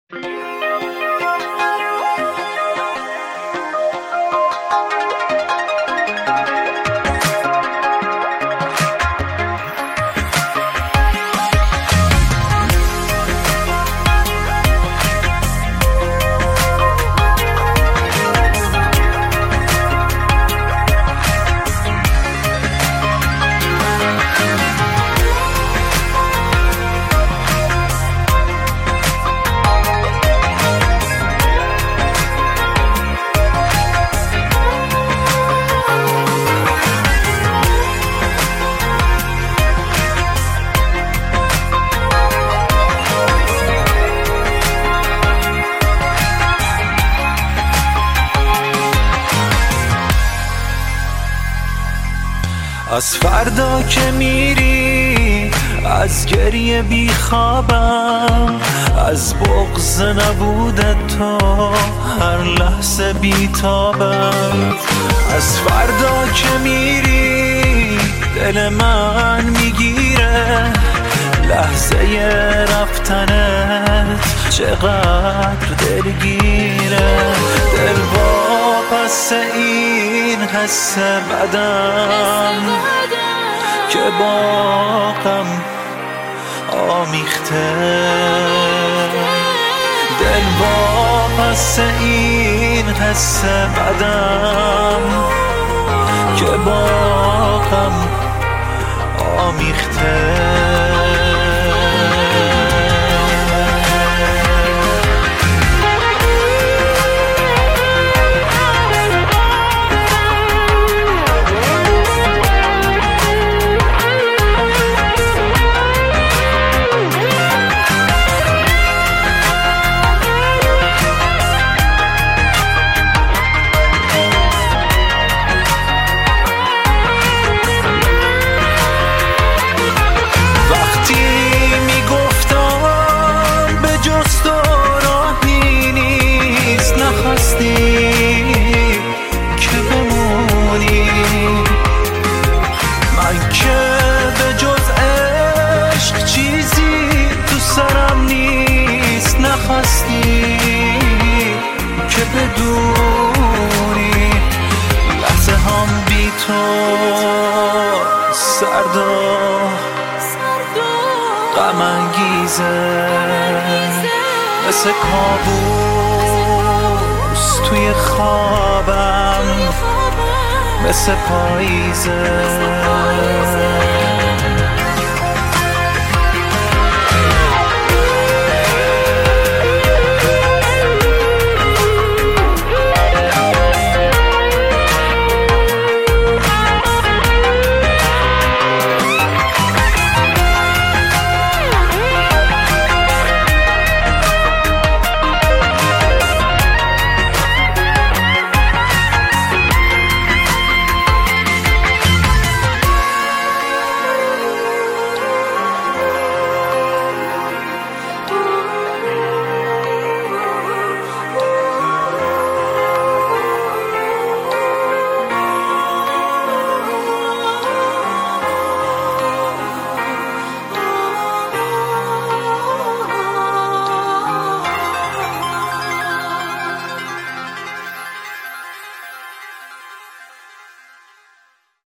از فردا که میری از گریه بیخوابم، از بغض نبودت تو هر لحظه بیتابم. از فردا که میری دل من میگیره، لحظه رفتنت چقدر دلگیره. دل واپس این حس بدم که با غم آمیخته، دل واپس این حس بدم که با غم آمیخته. که بدونی لحظه هم بی تو سرد و غم انگیزه، مثل کابوس توی خوابم، مثل پاییزه.